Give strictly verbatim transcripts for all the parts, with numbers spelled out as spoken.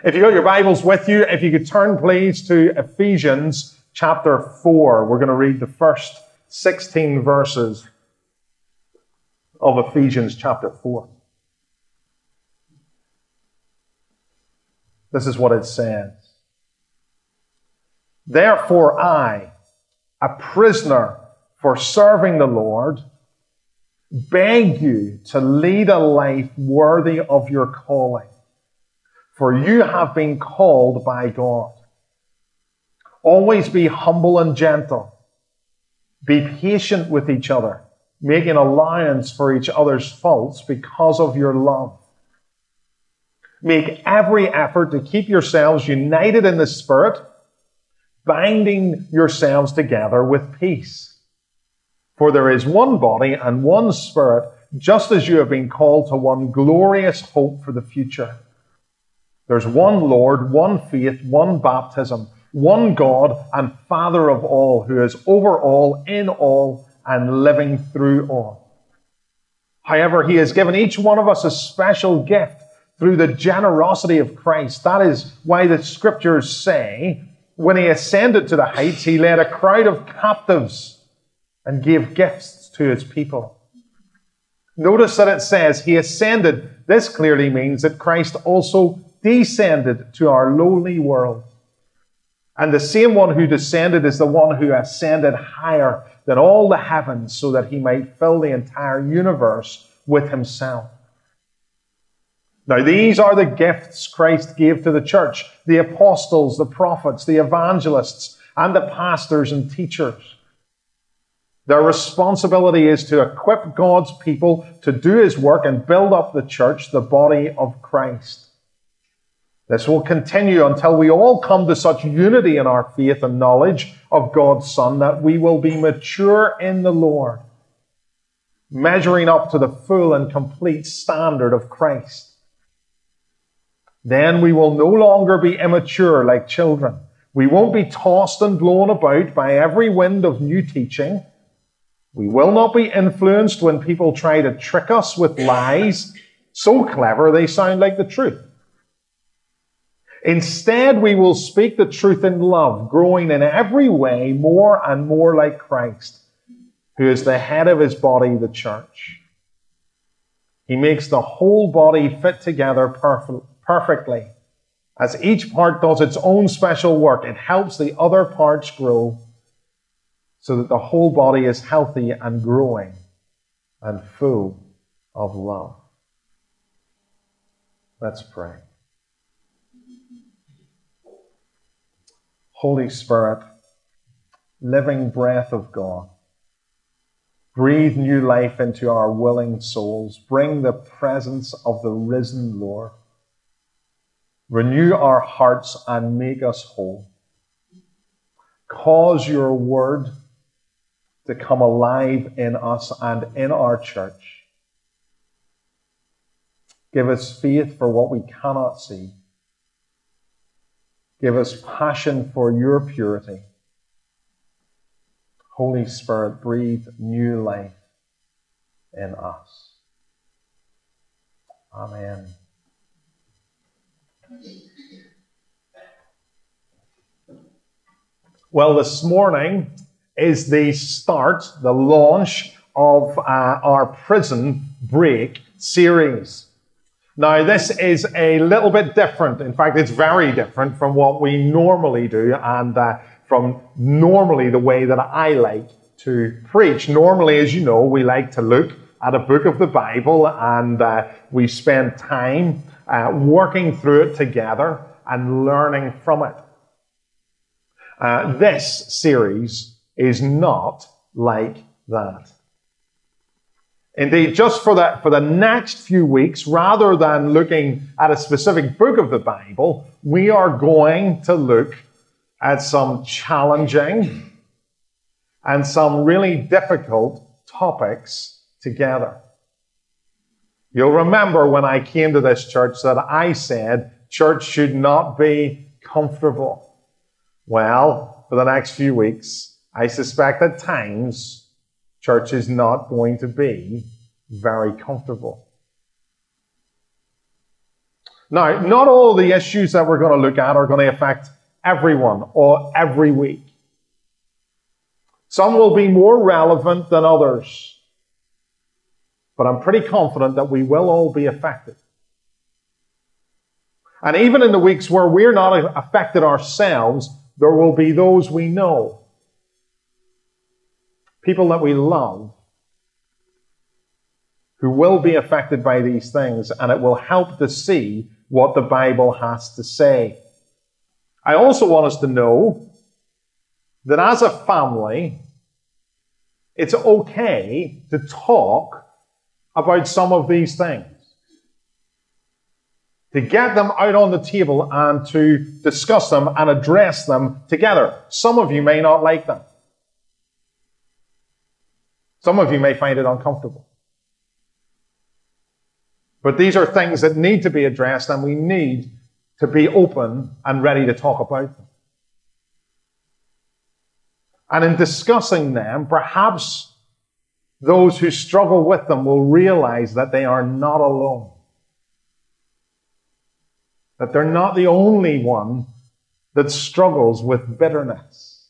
If you've got your Bibles with you, if you could turn please to Ephesians chapter four. We're going to read the first sixteen verses of Ephesians chapter four. This is what it says. Therefore I, a prisoner for serving the Lord, beg you to lead a life worthy of your calling. For you have been called by God. Always be humble and gentle. Be patient with each other, making allowance for each other's faults because of your love. Make every effort to keep yourselves united in the Spirit, binding yourselves together with peace. For there is one body and one Spirit, just as you have been called to one glorious hope for the future. There's one Lord, one faith, one baptism, one God and Father of all, who is over all, in all, and living through all. However, He has given each one of us a special gift through the generosity of Christ. That is why the Scriptures say, when He ascended to the heights, He led a crowd of captives and gave gifts to His people. Notice that it says He ascended. This clearly means that Christ also descended to our lowly world. And the same one who descended is the one who ascended higher than all the heavens so that He might fill the entire universe with Himself. Now these are the gifts Christ gave to the church: the apostles, the prophets, the evangelists, and the pastors and teachers. Their responsibility is to equip God's people to do His work and build up the church, the body of Christ. This will continue until we all come to such unity in our faith and knowledge of God's Son that we will be mature in the Lord, measuring up to the full and complete standard of Christ. Then we will no longer be immature like children. We won't be tossed and blown about by every wind of new teaching. We will not be influenced when people try to trick us with lies so clever they sound like the truth. Instead, we will speak the truth in love, growing in every way more and more like Christ, who is the head of His body, the church. He makes the whole body fit together perf- perfectly. As each part does its own special work, it helps the other parts grow so that the whole body is healthy and growing and full of love. Let's pray. Holy Spirit, living breath of God, breathe new life into our willing souls. Bring the presence of the risen Lord. Renew our hearts and make us whole. Cause your word to come alive in us and in our church. Give us faith for what we cannot see. Give us passion for your purity. Holy Spirit, breathe new life in us. Amen. Well, this morning is the start, the launch of uh, our Prison Break series. Now, this is a little bit different. In fact, it's very different from what we normally do and uh, from normally the way that I like to preach. Normally, as you know, we like to look at a book of the Bible and uh, we spend time uh, working through it together and learning from it. Uh, this series is not like that. Indeed, just for the, for the next few weeks, rather than looking at a specific book of the Bible, we are going to look at some challenging and some really difficult topics together. You'll remember when I came to this church that I said church should not be comfortable. Well, for the next few weeks, I suspect at times church is not going to be very comfortable. Now, not all the issues that we're going to look at are going to affect everyone or every week. Some will be more relevant than others. But I'm pretty confident that we will all be affected. And even in the weeks where we're not affected ourselves, there will be those we know, people that we love, who will be affected by these things, and it will help to see what the Bible has to say. I also want us to know that as a family, it's okay to talk about some of these things. To get them out on the table and to discuss them and address them together. Some of you may not like them. Some of you may find it uncomfortable. But these are things that need to be addressed, and we need to be open and ready to talk about them. And in discussing them, perhaps those who struggle with them will realize that they are not alone. That they're not the only one that struggles with bitterness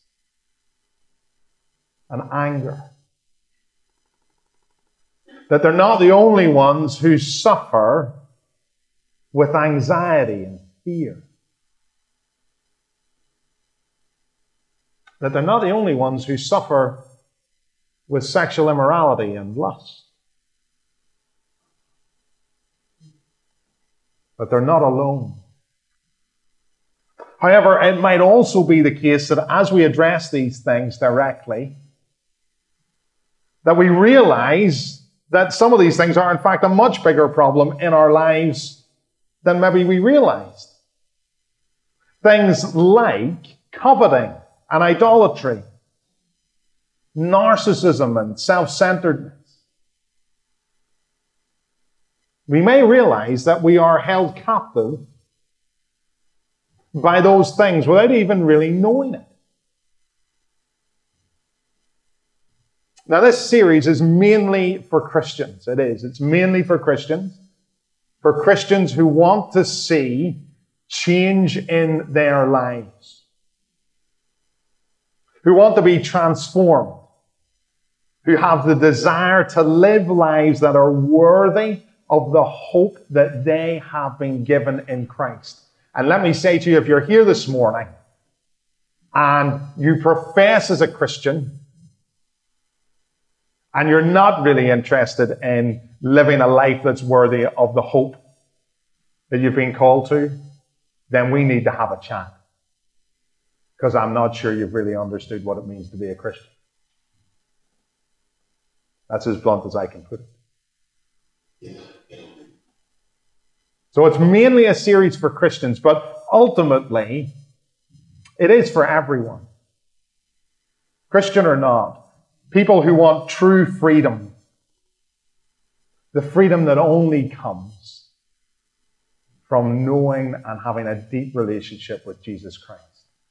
and anger. That they're not the only ones who suffer with anxiety and fear. That they're not the only ones who suffer with sexual immorality and lust. But they're not alone. However, it might also be the case that as we address these things directly, that we realize that some of these things are in fact a much bigger problem in our lives than maybe we realized. Things like coveting and idolatry, narcissism and self-centeredness. We may realize that we are held captive by those things without even really knowing it. Now, this series is mainly for Christians. It is. It's mainly for Christians. For Christians who want to see change in their lives. Who want to be transformed. Who have the desire to live lives that are worthy of the hope that they have been given in Christ. And let me say to you, if you're here this morning and you profess as a Christian, and you're not really interested in living a life that's worthy of the hope that you've been called to, then we need to have a chat. Because I'm not sure you've really understood what it means to be a Christian. That's as blunt as I can put it. So it's mainly a series for Christians, but ultimately, it is for everyone. Christian or not. People who want true freedom. The freedom that only comes from knowing and having a deep relationship with Jesus Christ.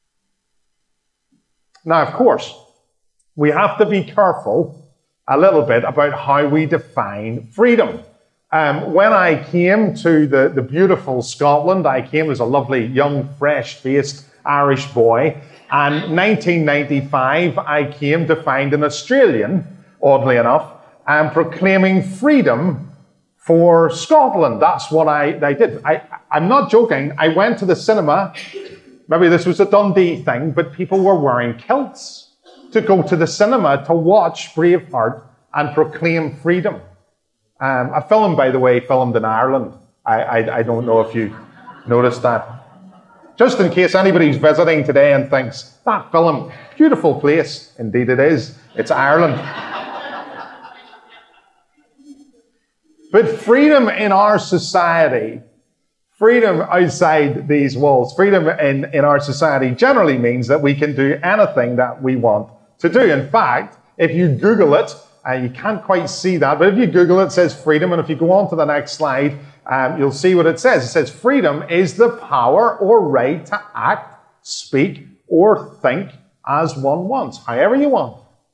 Now, of course, we have to be careful a little bit about how we define freedom. Um, when I came to the, the beautiful Scotland, I came as a lovely, young, fresh-faced Irish boy. And nineteen ninety-five, I came to find an Australian, oddly enough, um, proclaiming freedom for Scotland. That's what I, I did. I, I'm not joking. I went to the cinema. Maybe this was a Dundee thing, but people were wearing kilts to go to the cinema to watch Braveheart and proclaim freedom. Um, a film, by the way, filmed in Ireland. I, I, I don't know if you noticed that. Just in case anybody's visiting today and thinks, that film, beautiful place. Indeed it is. It's Ireland. But freedom in our society, freedom outside these walls, freedom in, in our society generally means that we can do anything that we want to do. In fact, if you Google it, uh, you can't quite see that, but if you Google it, it says freedom, and if you go on to the next slide, Um, you'll see what it says. It says freedom is the power or right to act, speak, or think as one wants, however you want.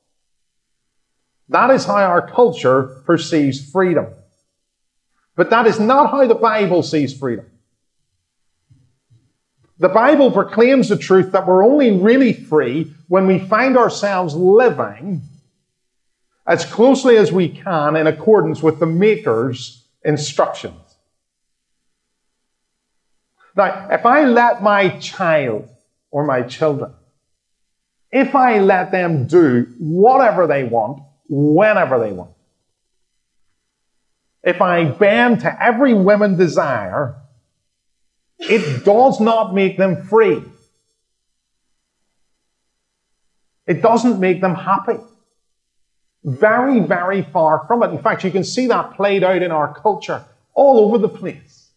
That is how our culture perceives freedom. But that is not how the Bible sees freedom. The Bible proclaims the truth that we're only really free when we find ourselves living as closely as we can in accordance with the Maker's instructions. Now, if I let my child or my children, if I let them do whatever they want, whenever they want, if I bend to every woman's desire, it does not make them free. It doesn't make them happy. Very, very far from it. In fact, you can see that played out in our culture all over the place.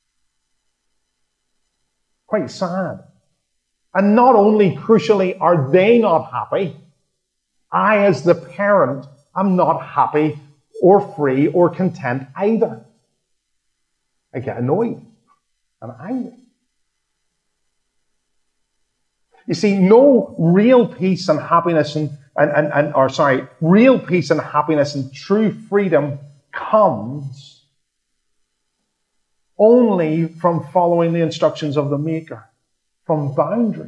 Quite sad. And not only, crucially, are they not happy, I, as the parent, am not happy or free or content either. I get annoyed and angry. You see, no real peace and happiness and, and, and, and or sorry, real peace and happiness and true freedom comes only from following the instructions of the Maker, from boundaries.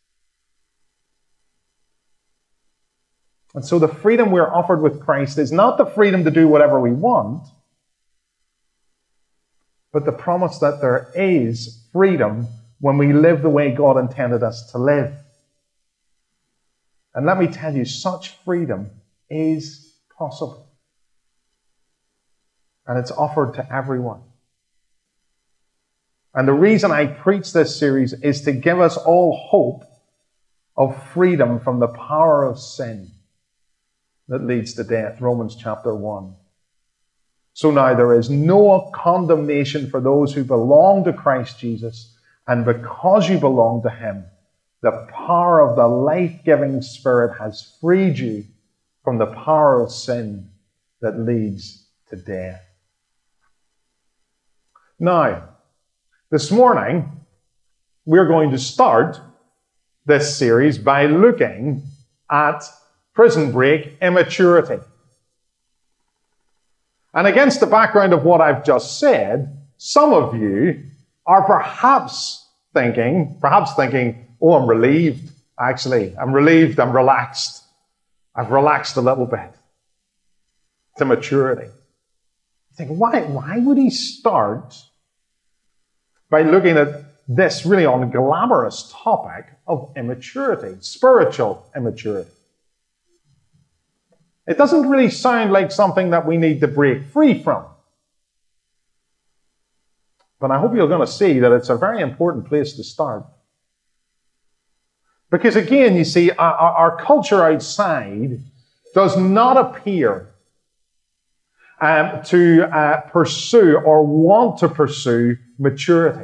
And so the freedom we're offered with Christ is not the freedom to do whatever we want, but the promise that there is freedom when we live the way God intended us to live. And let me tell you, such freedom is possible. And it's offered to everyone. And the reason I preach this series is to give us all hope of freedom from the power of sin that leads to death. Romans chapter one. So now there is no condemnation for those who belong to Christ Jesus, and because you belong to Him, the power of the life-giving Spirit has freed you from the power of sin that leads to death. Now, this morning, we're going to start this series by looking at prison break immaturity. And against the background of what I've just said, some of you are perhaps thinking, perhaps thinking, oh, I'm relieved, actually. I'm relieved, I'm relaxed. I've relaxed a little bit. It's immaturity. You think, why, why would he start by looking at this really unglamorous topic of immaturity, spiritual immaturity? It doesn't really sound like something that we need to break free from. But I hope you're going to see that it's a very important place to start. Because again, you see, our, our culture outside does not appear um, to uh, pursue or want to pursue maturity.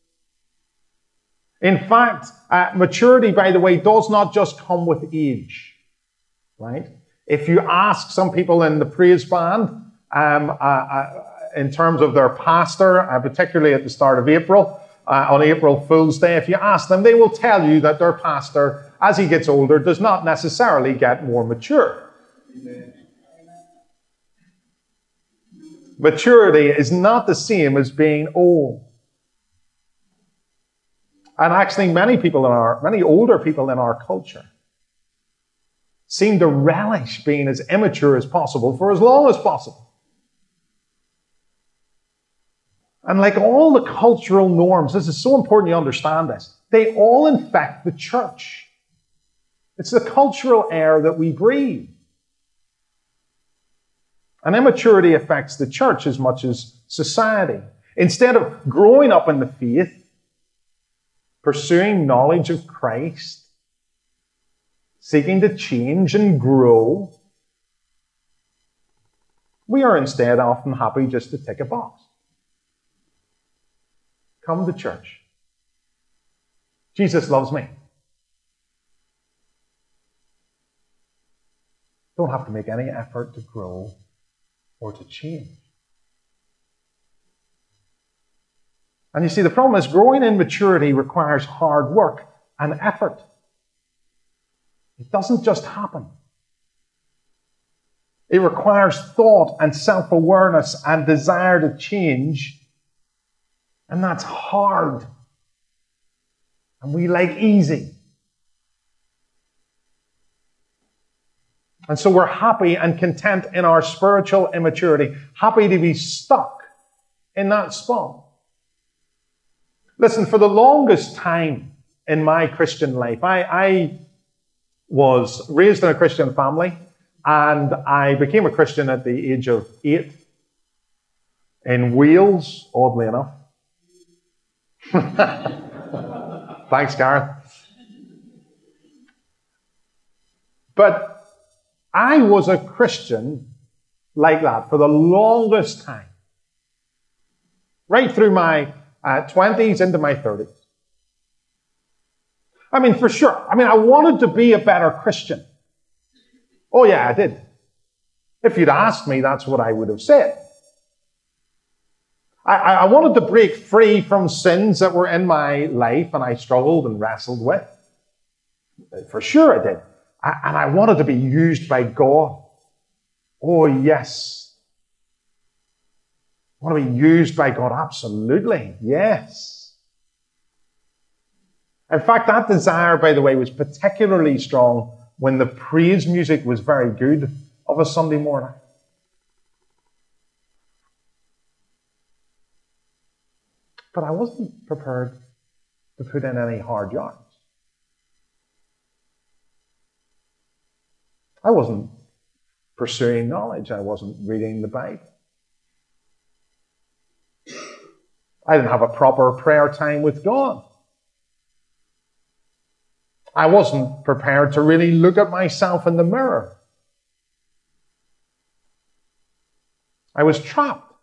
In fact, uh, maturity, by the way, does not just come with age, right? If you ask some people in the praise band, um, uh, uh, in terms of their pastor, uh, particularly at the start of April, uh, on April Fool's Day, if you ask them, they will tell you that their pastor, as he gets older, does not necessarily get more mature. Amen. Maturity is not the same as being old. And actually, many people in our, many older people in our culture seem to relish being as immature as possible for as long as possible. And like all the cultural norms, this is so important you understand this, they all infect the church. It's the cultural air that we breathe. And immaturity affects the church as much as society. Instead of growing up in the faith, pursuing knowledge of Christ, seeking to change and grow, we are instead often happy just to tick a box. Come to church. Jesus loves me. Don't have to make any effort to grow or to change. And you see, the problem is growing in maturity requires hard work and effort. It doesn't just happen. It requires thought and self-awareness and desire to change. And that's hard. And we like easy. And so we're happy and content in our spiritual immaturity, happy to be stuck in that spot. Listen, for the longest time in my Christian life, I, I was raised in a Christian family, and I became a Christian at the age of eight in Wales, oddly enough. Thanks, Karen. But I was a Christian like that for the longest time. Right through my uh, twenties into my thirties. I mean, for sure. I mean, I wanted to be a better Christian. Oh yeah, I did. If you'd asked me, that's what I would have said. I, I wanted to break free from sins that were in my life and I struggled and wrestled with. For sure I did. I, and I wanted to be used by God. Oh yes. I want to be used by God. Absolutely. Yes. In fact, that desire, by the way, was particularly strong when the praise music was very good of a Sunday morning. But I wasn't prepared to put in any hard yards. I wasn't pursuing knowledge. I wasn't reading the Bible. I didn't have a proper prayer time with God. I wasn't prepared to really look at myself in the mirror. I was trapped.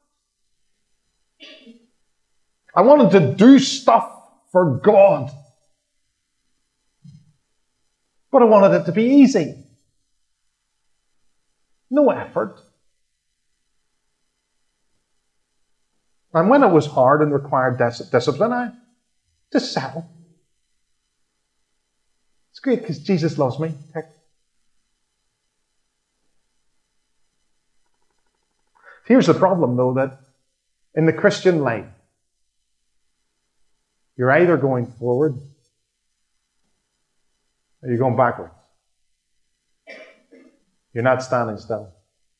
I wanted to do stuff for God. But I wanted it to be easy. No effort. And when it was hard and required dis- discipline, I just settled. It's great because Jesus loves me. Here's the problem, though, that in the Christian life, you're either going forward or you're going backwards. You're not standing still.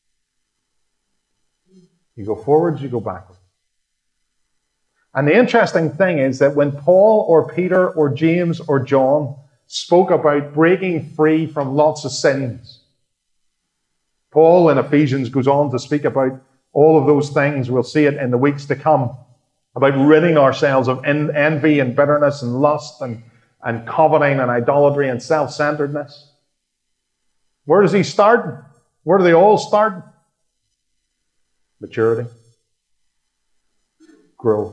You go forwards, you go backwards. And the interesting thing is that when Paul or Peter or James or John spoke about breaking free from lots of sins, Paul in Ephesians goes on to speak about all of those things. We'll see it in the weeks to come, about ridding ourselves of en- envy and bitterness and lust and, and coveting and idolatry and self-centeredness. Where does he start? Where do they all start? Maturity. Grow.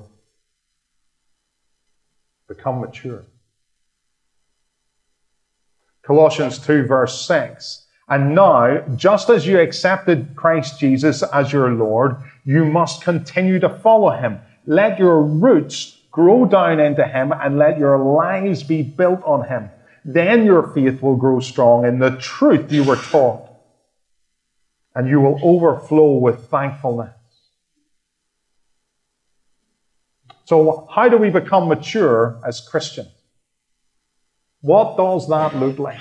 Become mature. Colossians two verse six. And now, just as you accepted Christ Jesus as your Lord, you must continue to follow him. Let your roots grow down into him and let your lives be built on him. Then your faith will grow strong in the truth you were taught, and you will overflow with thankfulness. So how do we become mature as Christians? What does that look like?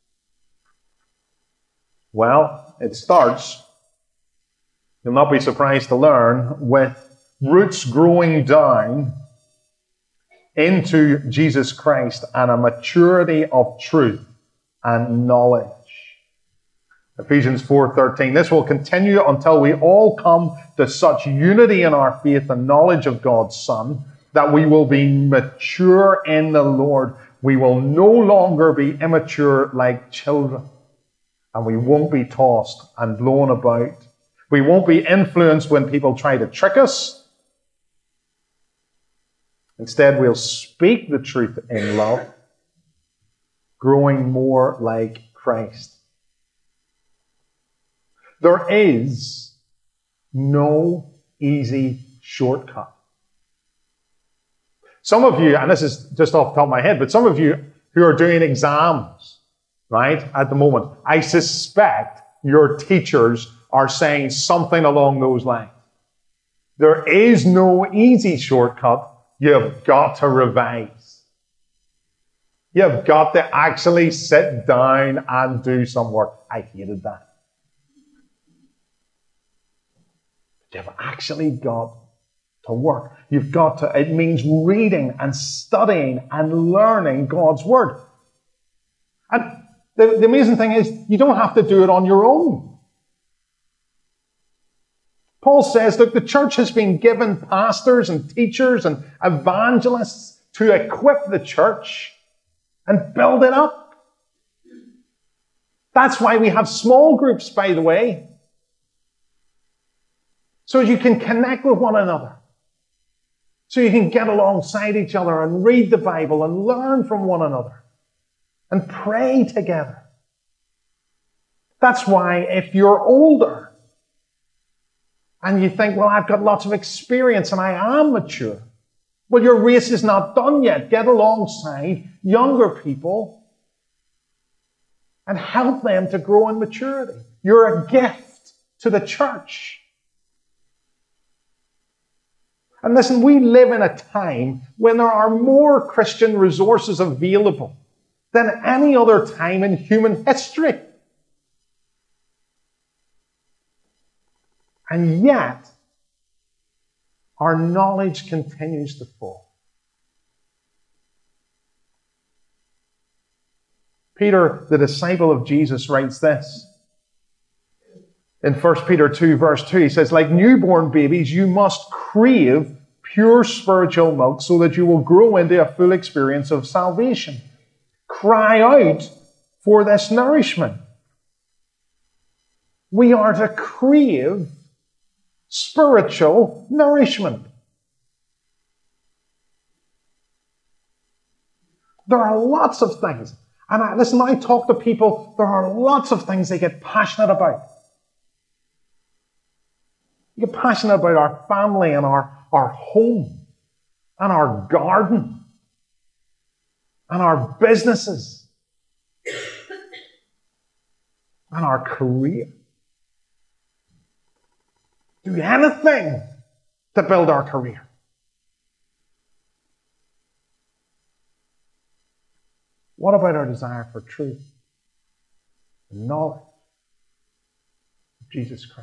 Well, it starts, you'll not be surprised to learn, with roots growing down into Jesus Christ and a maturity of truth and knowledge. Ephesians four thirteen. This will continue until we all come to such unity in our faith and knowledge of God's Son that we will be mature in the Lord. We will no longer be immature like children. And we won't be tossed and blown about. We won't be influenced when people try to trick us. Instead, we'll speak the truth in love, growing more like Christ. There is no easy shortcut. Some of you, and this is just off the top of my head, but some of you who are doing exams, right, at the moment, I suspect your teachers are saying something along those lines. There is no easy shortcut. You've got to revise. You've got to actually sit down and do some work. I hated that. You've actually got to work. You've got to, it means reading and studying and learning God's Word. And the, the amazing thing is, you don't have to do it on your own. Paul says, look, the church has been given pastors and teachers and evangelists to equip the church and build it up. That's why we have small groups, by the way. So you can connect with one another. So you can get alongside each other and read the Bible and learn from one another and pray together. That's why if you're older and you think, well, I've got lots of experience and I am mature, well, your race is not done yet. Get alongside younger people and help them to grow in maturity. You're a gift to the church. And listen, we live in a time when there are more Christian resources available than any other time in human history. And yet, our knowledge continues to fall. Peter, the disciple of Jesus, writes this. In First Peter two, verse two, he says, like newborn babies, you must crave pure spiritual milk so that you will grow into a full experience of salvation. Cry out for this nourishment. We are to crave spiritual nourishment. There are lots of things. And I, listen, I talk to people, there are lots of things they get passionate about. You get passionate about our family and our, our home and our garden and our businesses and our career. Do anything to build our career. What about our desire for truth and knowledge of Jesus Christ?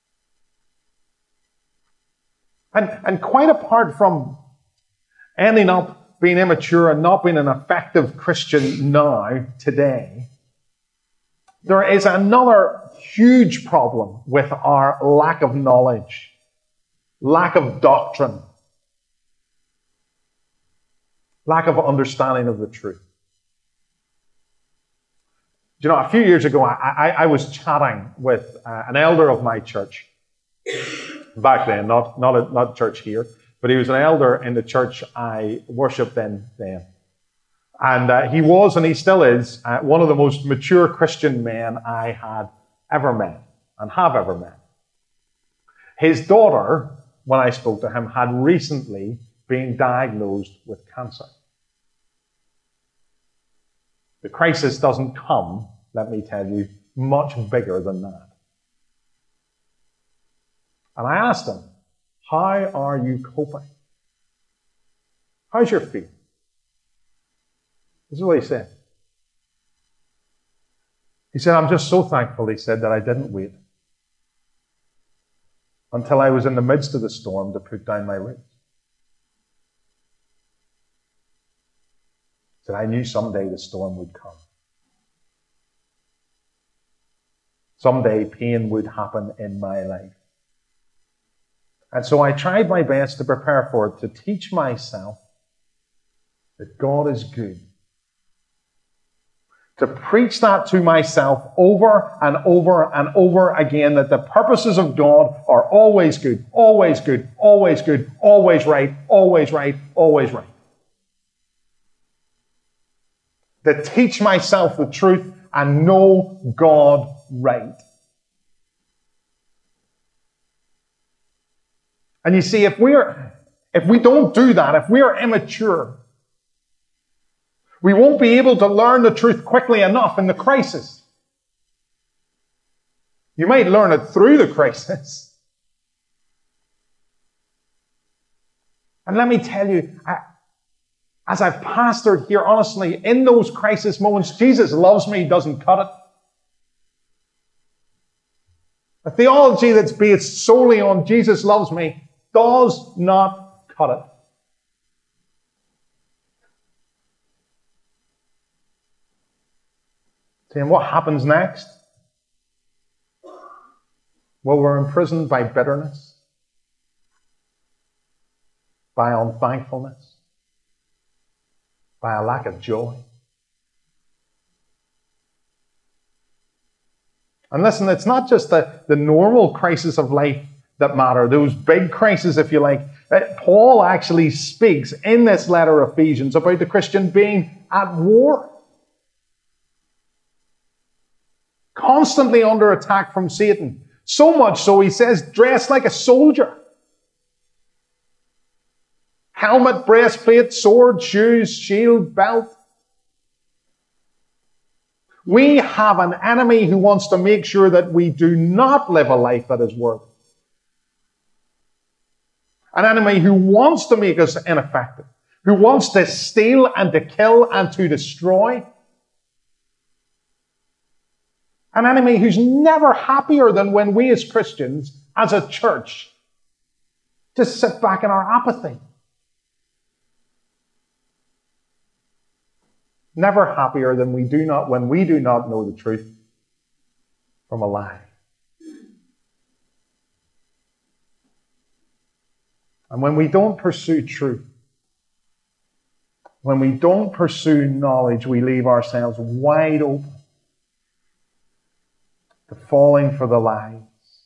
And, and quite apart from ending up being immature and not being an effective Christian now, today, there is another huge problem with our lack of knowledge, lack of doctrine, lack of understanding of the truth. You know, a few years ago, I, I, I was chatting with uh, an elder of my church. Back then, not not a, not church here, but he was an elder in the church I worshipped in then. And uh, he was, and he still is, uh, one of the most mature Christian men I had ever met and have ever met. His daughter, when I spoke to him, had recently been diagnosed with cancer. The crisis doesn't come, let me tell you, much bigger than that. And I asked him, how are you coping? How's your feet? This is what he said. He said, I'm just so thankful, he said, that I didn't wait until I was in the midst of the storm to put down my roots. He said, I knew someday the storm would come. Someday pain would happen in my life. And so I tried my best to prepare for it, to teach myself that God is good. To preach that to myself over and over and over again, that the purposes of God are always good, always good, always good, always right, always right, always right. To teach myself the truth and know God right. And you see, if we're, if we don't do that, if we are immature, we won't be able to learn the truth quickly enough in the crisis. You might learn it through the crisis. And let me tell you, I, As I've pastored here, honestly, in those crisis moments, Jesus loves me doesn't cut it. A theology that's based solely on Jesus loves me does not cut it. See, and what happens next? Well, we're imprisoned by bitterness, by unthankfulness, by a lack of joy. And listen, it's not just the, the normal crisis of life that matter, those big crises, if you like. Paul actually speaks in this letter of Ephesians about the Christian being at war. Constantly under attack from Satan. So much so, he says, dress like a soldier. Helmet, breastplate, sword, shoes, shield, belt. We have an enemy who wants to make sure that we do not live a life that is worthy. An enemy who wants to make us ineffective. Who wants to steal and to kill and to destroy. An enemy who's never happier than when we as Christians, as a church, just sit back in our apathy. Never happier than we do not when we do not know the truth from a lie. And when we don't pursue truth, when we don't pursue knowledge, we leave ourselves wide open to falling for the lies.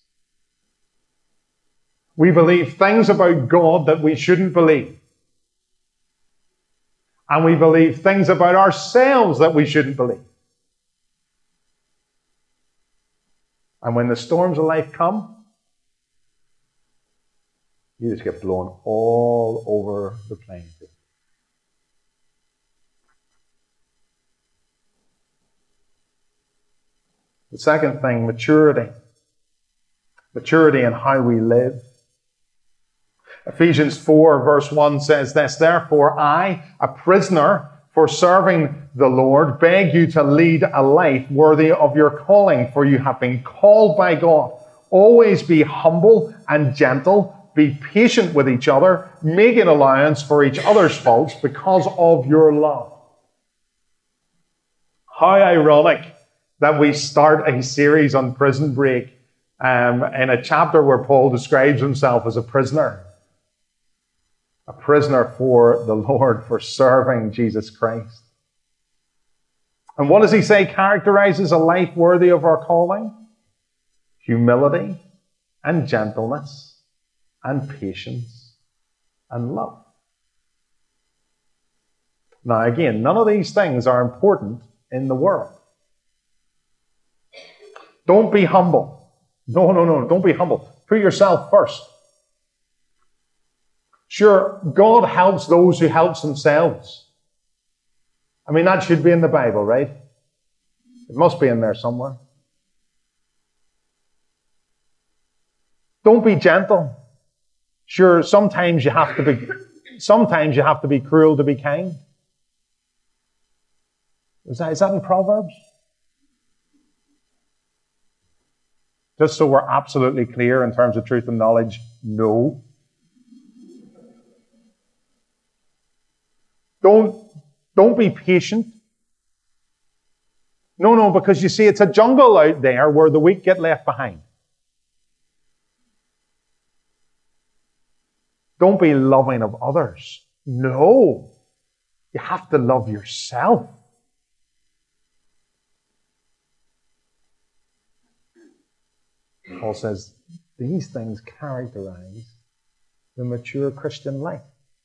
We believe things about God that we shouldn't believe. And we believe things about ourselves that we shouldn't believe. And when the storms of life come, you just get blown all over the playing field. The second thing, maturity. Maturity in how we live. Ephesians four verse one says this, therefore I, a prisoner for serving the Lord, beg you to lead a life worthy of your calling, for you have been called by God. Always be humble and gentle, be patient with each other, making allowance for each other's faults because of your love. How ironic that we start a series on prison break um, in a chapter where Paul describes himself as a prisoner. A prisoner for the Lord, for serving Jesus Christ. And what does he say characterizes a life worthy of our calling? Humility and gentleness and patience and love. Now again, none of these things are important in the world. Don't be humble. No, no, no, don't be humble. Put yourself first. Sure, God helps those who help themselves. I mean, that should be in the Bible, right? It must be in there somewhere. Don't be gentle. Sure, sometimes you have to be, sometimes you have to be cruel to be kind. Is that, is that in Proverbs? Just so we're absolutely clear in terms of truth and knowledge, no. Don't, don't be patient. No, no, because you see, it's a jungle out there where the weak get left behind. Don't be loving of others. No. You have to love yourself. Paul says, these things characterize the mature Christian life.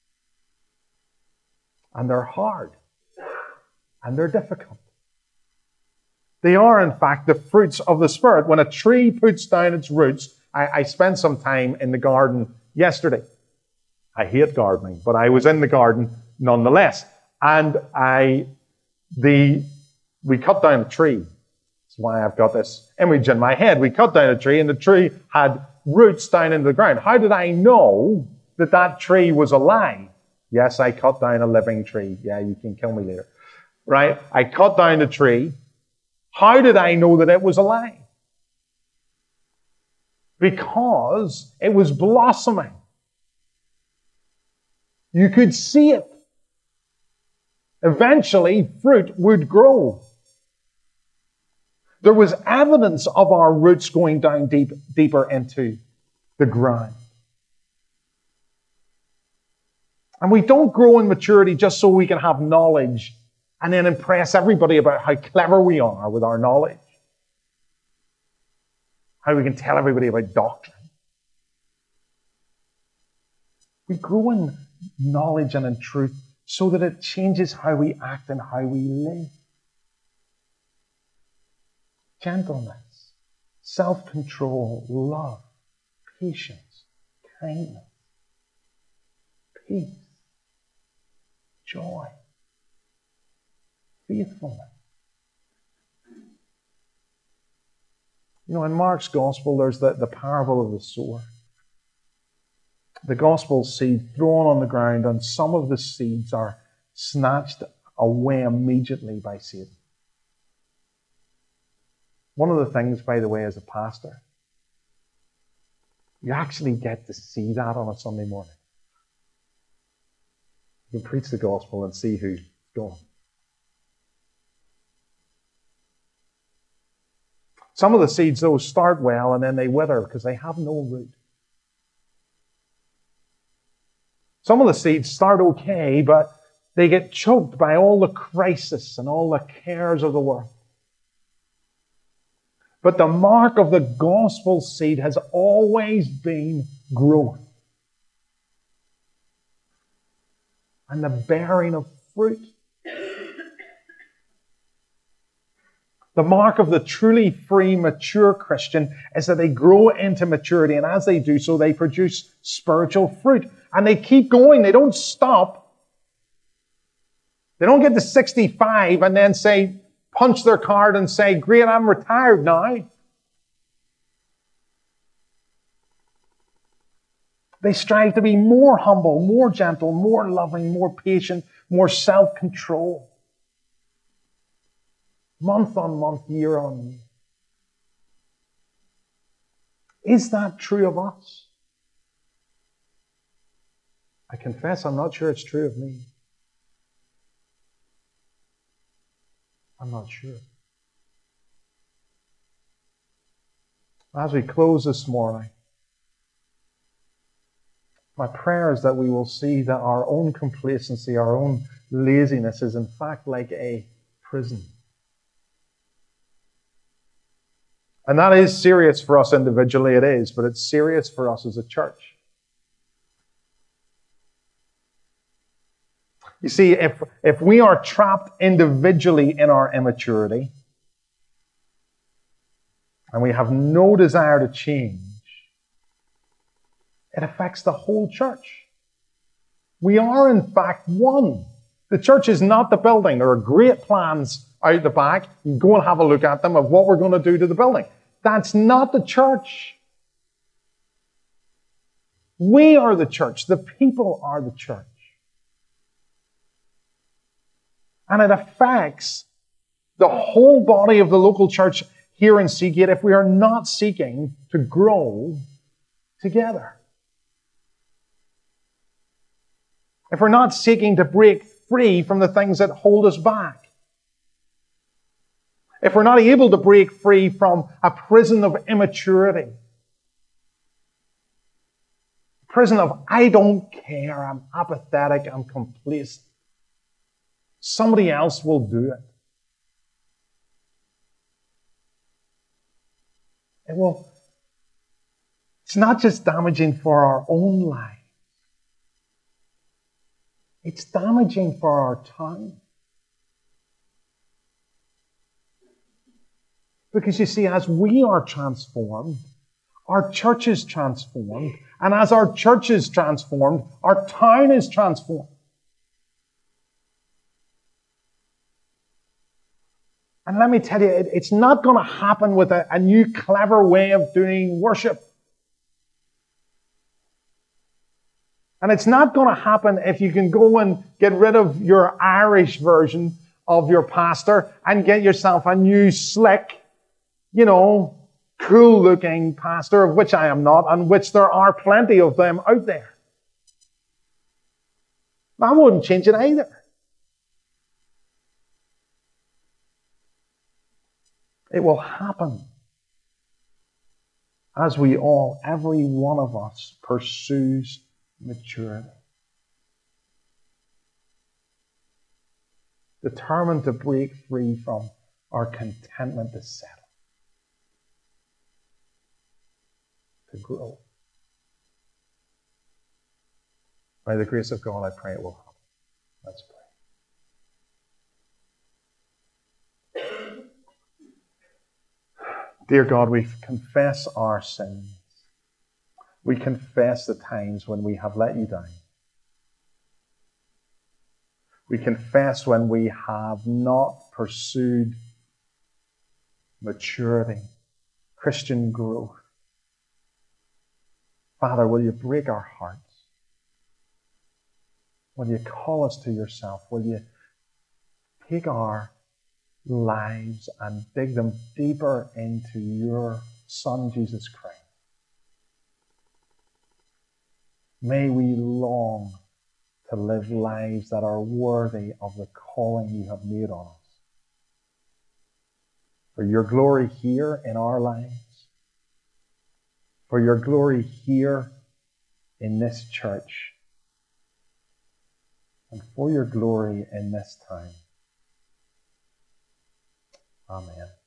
And they're hard. And they're difficult. They are, in fact, the fruits of the Spirit. When a tree puts down its roots, I, I spent some time in the garden yesterday. I hate gardening, but I was in the garden nonetheless. And I, the, we cut down a tree. That's why I've got this image in my head. We cut down a tree, and the tree had roots down into the ground. How did I know that that tree was alive? Yes, I cut down a living tree. Yeah, you can kill me later. Right? I cut down the tree. How did I know that it was alive? Because it was blossoming. You could see it. Eventually, fruit would grow. There was evidence of our roots going down deep, deeper into the ground. And we don't grow in maturity just so we can have knowledge and then impress everybody about how clever we are with our knowledge. How we can tell everybody about doctrine. We grow in knowledge and in truth so that it changes how we act and how we live. Gentleness, self-control, love, patience, kindness, peace, joy, faithfulness. You know, in Mark's gospel, there's the, the parable of the sower. The gospel seed thrown on the ground, and some of the seeds are snatched away immediately by Satan. One of the things, by the way, as a pastor, you actually get to see that on a Sunday morning. You can preach the gospel and see who's gone. Some of the seeds, though, start well and then they wither because they have no root. Some of the seeds start okay, but they get choked by all the crisis and all the cares of the world. But the mark of the gospel seed has always been growth and the bearing of fruit. The mark of the truly free, mature Christian is that they grow into maturity, and as they do so, they produce spiritual fruit. And they keep going. They don't stop. They don't get to sixty-five and then say, punch their card and say, great, I'm retired now. They strive to be more humble, more gentle, more loving, more patient, more self-control. Month on month, year on year. Is that true of us? I confess I'm not sure it's true of me. I'm not sure. As we close this morning, my prayer is that we will see that our own complacency, our own laziness is in fact like a prison. And that is serious for us individually, it is, but it's serious for us as a church. You see, if, if we are trapped individually in our immaturity, and we have no desire to change, it affects the whole church. We are, in fact, one. The church is not the building. There are great plans out the back. You can go and have a look at them of what we're going to do to the building. That's not the church. We are the church. The people are the church. And it affects the whole body of the local church here in Seagate if we are not seeking to grow together. If we're not seeking to break free from the things that hold us back. If we're not able to break free from a prison of immaturity. A prison of, I don't care, I'm apathetic, I'm complacent. Somebody else will do it. It will, it's not just damaging for our own lives. It's damaging for our town. Because you see, as we are transformed, our church is transformed. And as our church is transformed, our town is transformed. And let me tell you, it, it's not going to happen with a, a new clever way of doing worship. And it's not going to happen if you can go and get rid of your Irish version of your pastor and get yourself a new, slick, you know, cool-looking pastor, of which I am not, and which there are plenty of them out there. That wouldn't change it either. It will happen as we all, every one of us, pursues maturity. Determined to break free from our contentment to settle. To grow. By the grace of God, I pray it will happen. Let's pray. Dear God, we confess our sins. We confess the times when we have let you down. We confess when we have not pursued maturity, Christian growth. Father, will you break our hearts? Will you call us to yourself? Will you take our lives and dig them deeper into your Son, Jesus Christ? May we long to live lives that are worthy of the calling you have made on us. For your glory here in our lives, for your glory here in this church, and for your glory in this time. Amen.